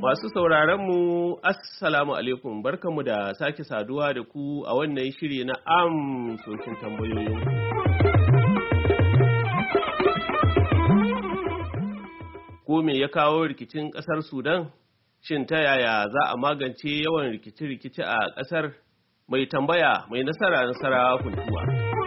Masu sauraronmu, Assalamu alaikum, barkanmu da sake saduwa da ku a wannan shiri na amsoshin tambayoyin. Ko me ya kawo rikicin ƙasar Sudan? Shin ta yaya za a magance yawan rikice-rikice a ƙasar? Mai tambaya mai nasara Funtuwa.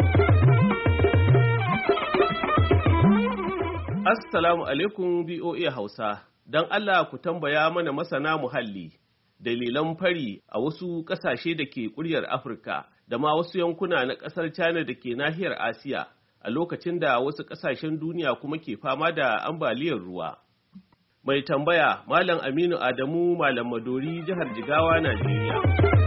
Assalamu alaikum BOA Hausa. Don Allah ku tambaya mana masana muhalli, dalilan fari a wasu ƙasashe da ke ƙuryar Afirka da ma wasu yankuna na ƙasar China da ke nahiyar Asiya a lokacin da wasu ƙasashen duniya kuma ke fama da ambaliyar ruwa. Mai tambaya Malam Aminu Adamu Malam Madori, jihar Jigawa, Najeriya.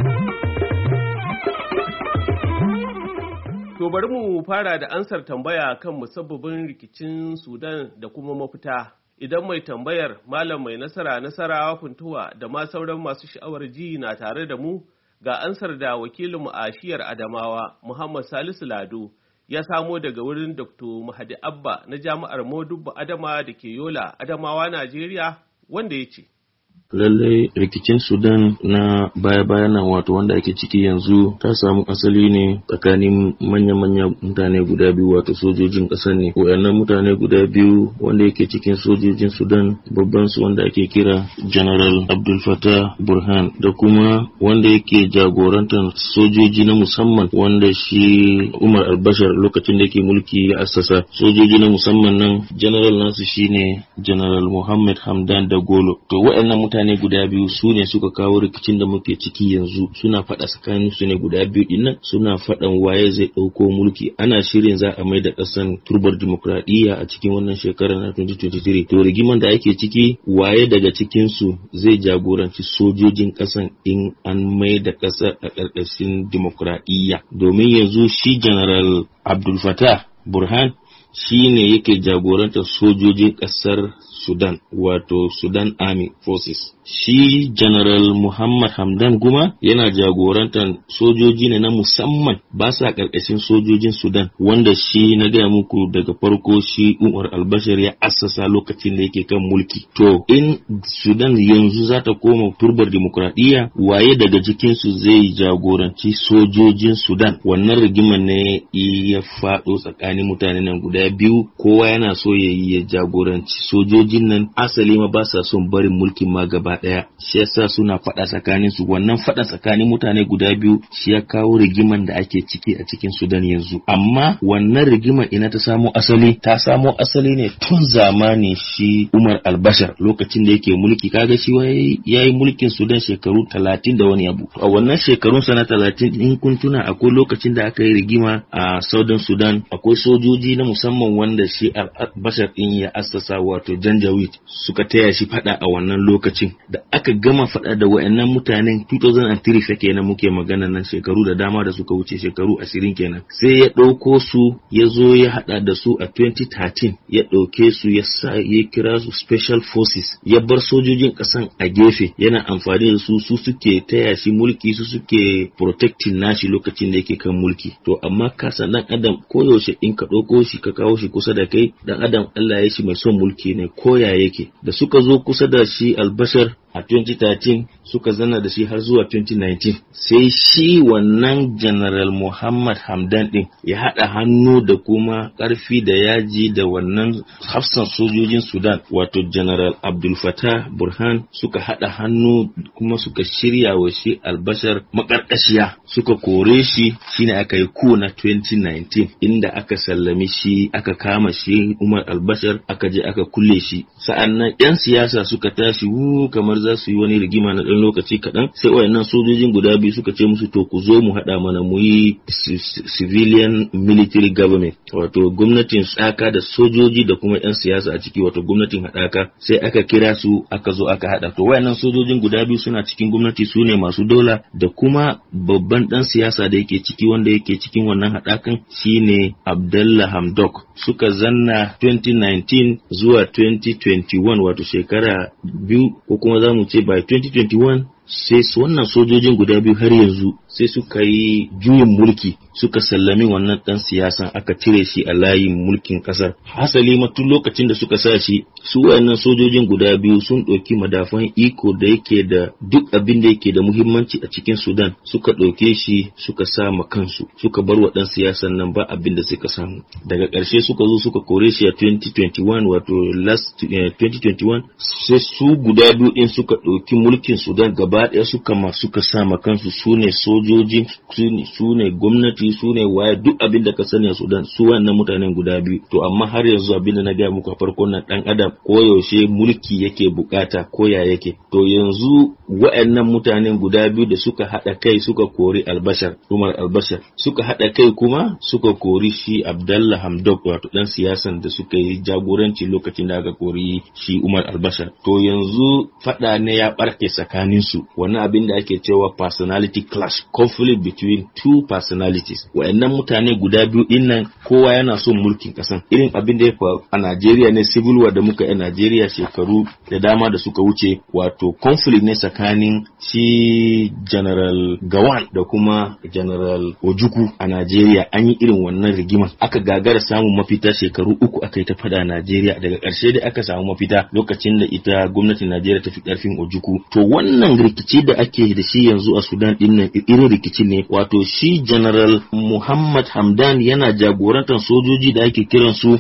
To bari mu fara da ansar tambaya kan musabbabin rikicin Sudan da kuma mafita. Idan mai tambayar Malam mai nasara Funtuwa da ma sauran masu sha'awar ji na tare da mu, ga ansar da wakilinmu a shiyar Adamawa Muhammad Salisu Lado ya samo daga wurin Dr. Mahadi Abba na Jami'ar Modubba Adama da ke Yola, Adamawa, Najeriya, wanda ya ce. Lallai rikicin Sudan na baya-baya nan wato wanda ake ciki yanzu ta samu asali ne tsakanin manya-manyan mutane guda biyu wato sojojin ƙasar ne. Wayannan mutane guda biyu wanda yake cikin sojojin Sudan babban su wanda ake kira General Abdul Fattah Burhan da kuma wanda yake jagorantar sojoji na musamman wanda shi Umar al-Bashir lokacin da yake mulki ya assasa. Sojoji na musamman nan general nasu shine General Muhammad Hamdan Dagalo. To wayannan mutane guda biyu su ne suka kawo rikicin da muke ciki yanzu, suna faɗa tsakanin su ne guda biyu dinnan, suna faɗan waye zai ɗauko mulki. Ana shirin za a mai da ƙasan turbar dimokuraɗiyya a cikin wannan shekarar na 2023. To rigiman da ake ciki, waye daga cikin su zai jagoranci sojojin ƙasan in an mai da ƙasa a ƙarƙashin dimokuraɗiyya. Domin yanzu shi General Abdul Fattah Burhan shi ne yake jagorantar sojojin ƙasar Sudan, wato Sudan Army Forces. Shi General Muhammad Hamdan Guma yana jagorantar sojoji ne na musamman, ba sa ƙarƙashin sojojin Sudan, wanda shi na gaya muku daga farko shi Umar al-Bashir ya assasa lokacin da yake kan mulki. To, in Sudan yanzu za ta koma turbar dimokuraɗiyya, waye daga cikinsu zai jagoranci sojojin Sudan? Wannan rigiman ne ya faɗo tsakanin mutane nan guda biyu, kowa yana so ya jagoranci sojojin nan, asali ma ba sa son barin mulkin ma gaba daya, shi yasa suna faɗa tsakanin su. Wannan faɗa tsakanin mutane guda biyu shi ya kawo rigiman da ake ciki a cikin Sudan yanzu. Amma wannan rigiman ina ta samo asali? Ta samo asali ne tun zamani shi Umar al-Bashir lokacin da yake mulki. Kaga shi yayi mulkin Sudan shekaru 30 da wani abu. A wannan shekarun sa na 30 in kun tuna akwai lokacin da aka yi rigima a Southern Sudan, akwai sojoji na musamman wanda shi al-Bashir din ya assasa wato Janjaweed suka taya shi faɗa a wannan lokacin. Da aka gama faɗa da wayannan mutanen 2003 fa kenan muke magana nan, shekaru da dama da suka wuce, shekaru 20 kenan. Sai ya ɗauko su ya zo ya haɗa da su a 2013, ya ɗauke su ya kira su Special Forces, ya bar sojojin ƙasan a gefe, yana amfani da su suke taya shi mulki, su suke protecting nashi lokacin da yake kan mulki. To amma ka san dan adam koyaushe in ka ɗauko shi ka kawo shi kusa da kai, dan adam Allah ya shi mai son mulki ne koya yake. Da suka zo kusa da shi al-Bashir a 2013 suka zanna da shi har zuwa 2019, sai shi wannan General Muhammad Hamdan din ya haɗa hannu da kuma ƙarfi da yaji da wannan hafsan sojojin Sudan wato General Abdul Fattah Burhan, suka haɗa hannu kuma suka shirya wa shi al-Bashir maƙarƙashiya, suka kore shi. Shine aka yi ku na 2019 inda aka sallami shi, aka kama shi Umar al-Bashir, aka je aka kulle shi. Sa'annan 'yan siyasa suka tashi kamar za su yi wani rigima na ɗan lokaci kaɗan, sai wayannan sojojin guda biyu suka ce musu to ku zo mu haɗa mana mu yi civilian military government, wato gwamnatin tsaka da sojoji da kuma 'yan siyasa a ciki, wato gwamnatin haɗaka. Sai aka kira su aka zo aka haɗa. To wayannan sojojin guda biyu suna cikin gwamnati, su ne masu dola, da kuma babban ɗan siyasa da yake ciki wanda yake cikin wannan haɗakan shine Abdullah Hamdok. Suka zanna 2019 zuwa 2021, wato shekara biyu, ko kuma za mu ce by 2021 sai wannan sojojin guda biyu har yanzu sai suka yi juyin mulki, suka sallami wannan dan siyasan, aka cire shi a layin mulkin kasar. Hasali ma tun lokacin da suka sa shi, su wayannan sojojin guda biyu sun ɗauki madafan iko da yake da duk abin da yake da muhimmanci a cikin Sudan, suka ɗauke shi suka sa ma kansu, suka bar wa dan siyasan nan ba abin da suka samu. Daga ƙarshe suka zo suka kore shi a 2021, wato last 2021, sai su guda biyu din suka ɗauki mulkin Sudan gaba ɗaya suka sa ma kansu, su ne sojoji, su ne gwamnati, su ne waye, duk abin da ka sani a Sudan su wannan mutanen guda biyu. To amma har yanzu abin da na gaya muku a farkon nan, dan adam koyaushe mulki yake bukata ko ya yake. To yanzu wa'annan mutanen guda biyu da suka haɗa kai suka kori Umar al-Bashir, suka haɗa kai kuma suka kori shi Abdallah Hamdok, wato dan siyasan da suka yi jagoranci lokacin da aka kori shi Umar al-Bashir. To yanzu faɗa ne ya ɓarke tsakaninsu, wannan abin da ake cewa personality clash, conflict between two personalities. Wa'annan mutane guda biyu din nan kowa yana son mulkin kasan. Irin abin da ya faru a Najeriya ne, civil war da muka yi a Najeriya shekaru da dama da suka wuce, wato conflict ne tsakanin shi General Gawan da kuma General Ojukwu a Najeriya. An yi irin wannan rigima, aka gagara samun mafita, shekaru 3 aka yi ta fada a Najeriya. Daga ƙarshe dai aka samu mafita lokacin da ita gwamnatin Najeriya ta fi ƙarfin Ojukwu. To wannan rikici da ake da shi yanzu a Sudan din nan irin rikici ne, wato shi General Muhammad Hamdan yana jagorantar sojoji da ake kiran su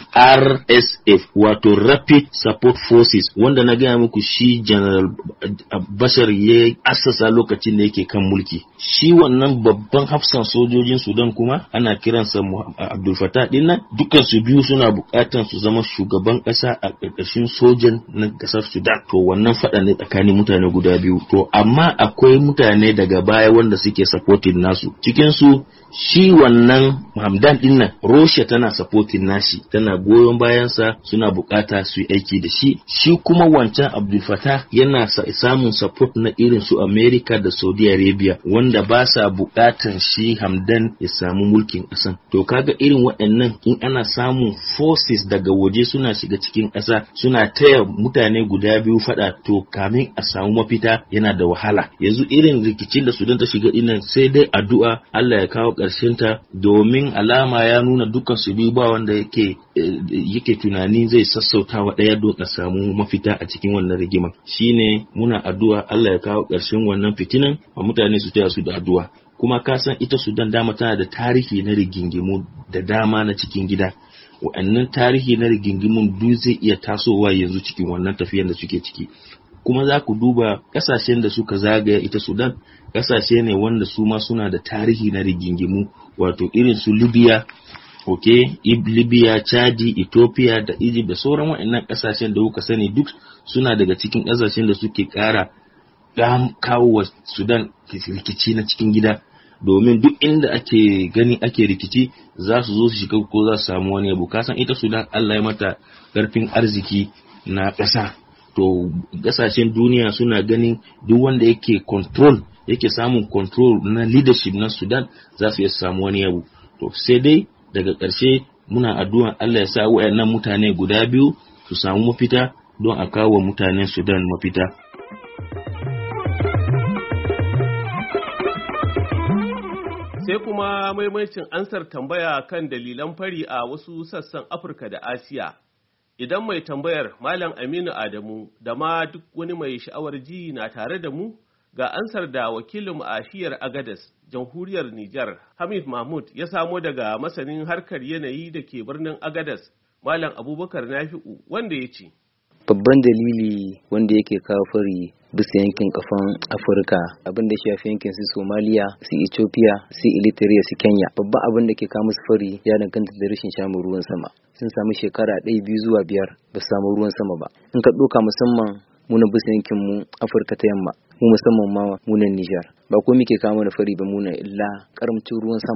RSF, wato Rapid Support Forces, wanda na gaya muku shi General Bashir ya assasa lokacin da yake kan mulki. Shi wannan babban hafsan sojojin Sudan kuma ana kiransa Abdul Fattah din nan, dukkan su biyu suna bukatan su zama shugaban kasa a ƙarƙashin sojan na ƙasar Sudan. To wannan fada ne tsakanin mutane guda biyu. To amma akwai mutane daga baya wanda suke supporting nasu, cikin su shi wannan Hamdan din nan Russia tana supporting nashi, tana goyon bayansa, suna bukata su yi aiki da shi. Shi kuma wancan Abdul Fattah yana samun support na irin su America da Saudi Arabia, wanda ba sa bukatan shi Hamdan ya samu mulkin ƙasan. To kaga irin waɗannan, in ana samun forces daga waje suna shiga cikin ƙasa suna taya mutane guda biyu fada, to kamin a samu mafita yana da wahala. Yanzu irin rikicin da Sudan ta shiga dinnan sai dai addu'a Allah ya kawo ta, domin alama ya nuna dukkan su biyu ba wanda yake tunani zai sassauta wa ɗaya don a samu mafita a cikin wannan rigima. Shine muna addu'a Allah ya kawo ƙarshen wannan fitinan, a mutane su taya su da addu'a. Kuma ka san ita Sudan dama tana da tarihi na rigingimu da dama na cikin gida. Wa'annan tarihi na rigingimun duk zai iya tasowa yanzu cikin wannan tafiyar da suke ciki. Kuma za ku duba ƙasashen da suka zagaya ita Sudan, ƙasashe ne wanda su ma suna da tarihi na rigingimu, wato irin su Libya, Libya, Chadi, Ethiopia da Egypt da sauran waɗannan ƙasashen da kuka sani, duk suna daga cikin ƙasashen da suke ƙara kawo wa Sudan rikici na cikin gida. Domin duk inda ake gani ake rikici za su zo su shiga ko za su samu wani abu. Kasan ita Sudan Allah ya mata ƙarfin arziki na ƙasa. To kasashen duniya suna ganin duk wanda yake samun control na leadership na Sudan za su iya samu wani abu. To sai dai daga ƙarshe muna addu'a Allah ya sa wayannan mutane guda biyu su samu mafita don a kawo mutanen Sudan mafita. Sai kuma maimacin ansar tambaya kan dalilan fari a wasu sassan Afirka da Asiya. Idan mai tambayar Malam Aminu Adamu da ma duk wani mai sha'awar ji na tare da mu, ga ansar da wakilin a shiyar Agadez, Jamhuriyar Nijar, Hamid Mahmud ya samo daga masanin harkar yanayi da ke birnin Agadez, Malam Abubakar Nafi'u, wanda ya ce. Babban dalili wanda yake kawo fari bisa yankin kafan Afirka, abin da shafi yankin su Somalia, su Ethiopia, su Eritrea, su Kenya. Babban abin da ke kawo musu fari ya danganta da rashin samun ruwan sama. Sun samu shekara 1, 2 zuwa 5 ba su samu ruwan sama ba. In ka ɗauka musamman munan bisa yankin mu Afirka ta yamma, mu musamman ma munan Nijar. Ba ko muke kawo mana fari ba munan illa karamcin ruwan sama.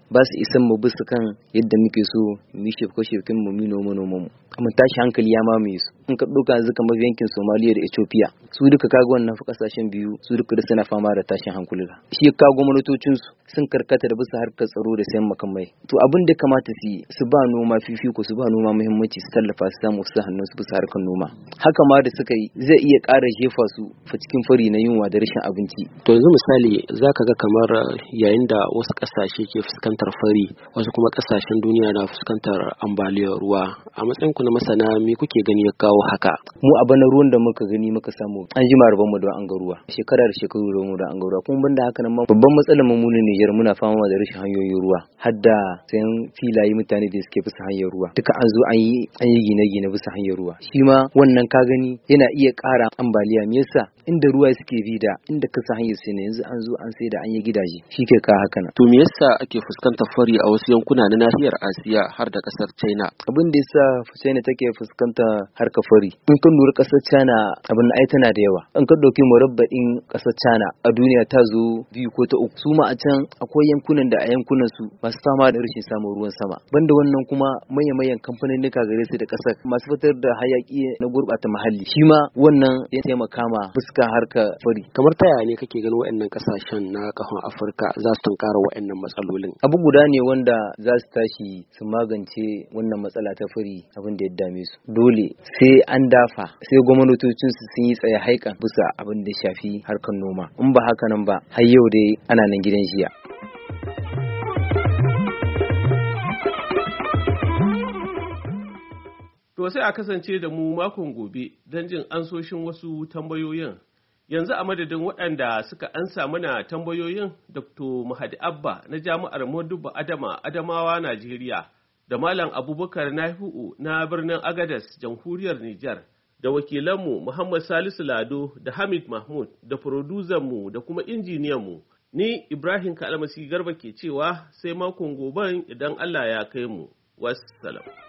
ba su isan mu bisa kan yadda muke so mu yi shefko-shefkin mu noma mu amma tashi hankali ya mamaye su. In ka ɗauka yanzu kamar yankin Somalia da Ethiopia su duka kaga wannan kasashen biyu su duka da suna fama da tashin hankula. Shi ya kago gwamnatocin su sun karkata da bisa harkar tsaro da sayan makamai. To abin da kamata su ba noma fifiko, su ba noma muhimmanci, su tallafa su samu su hannun su bisa harkar noma. Haka ma da suka yi zai iya ƙara jefa su cikin fari na yunwa da rashin abinci. To yanzu misali zaka ga kamar yayin da wasu ƙasashe ke fuskantar fari, wasu kuma ƙasashen duniya na fuskantar ambaliyar ruwa. A matsayin ku na masana me kuke gani ya kawo haka? Mu a bana ruwan da muka gani muka samu an jima rabon mu da an ga ruwa. Shekara da shekaru da mu da an ga ruwa. Kuma banda haka nan babban matsalar mu ne Niger, muna fama da rashin hanyoyin ruwa. Hadda sayan filaye mutane da suke bisa hanyar ruwa. Duka an zo an yi gine-gine bisa hanyar ruwa. Shi ma wannan ka gani yana iya ƙara ambaliya. Me yasa? Inda ruwa suke bi da inda kasa hanyar sai ne yanzu an zo an sai da an yi gidaje. Shi ke ka haka nan. To me yasa ake fuskantar fari a wasu yankuna na nahiyar Asiya har da kasar China? Abin da yasa China take fuskantar harkar fari, in ka lura kasar China abin ai tana da yawa. In ka dauki murabba'in kasar China a duniya ta zo 2 ko ta 3. Su ma a can akwai yankunan da a yankunan su masu fama da rashin samun ruwan sama. Banda wannan kuma manyan kamfanonika gare su da kasar masu fitar da hayaki na gurbata muhalli. Shi ma wannan ya taimaka ma fuska harkar fari. Kamar ta yaya ne kake ganin waɗannan kasashen na kahon Afirka za su tunkara waɗannan matsalolin? Abu guda ne wanda za su tashi su magance wannan matsala ta fari abin da ya dame su. Dole sai an dafa, sai gwamnatocin su sun yi tsaye haikan bisa abin da shafi harkar noma. In ba haka nan ba har yau dai ana nan gidan jiya. To sai a kasance da mu makon gobe don jin ansoshin wasu tambayoyin. Yanzu a madadin waɗanda suka ansa mana tambayoyin Dr. Mahadi Abba na Jami'ar Modubba Adamawa, Najeriya, da Malam Abubakar Nafi'u na birnin Agadas, Jamhuriyar Nijar, da wakilanmu Muhammad Salisu Lado da Hamid Mahmud da mu da kuma injiniyanmu. Ni Ibrahim Kalmasi Garba ke cewa sai makon goben idan Allah ya kai mu. Wassalam.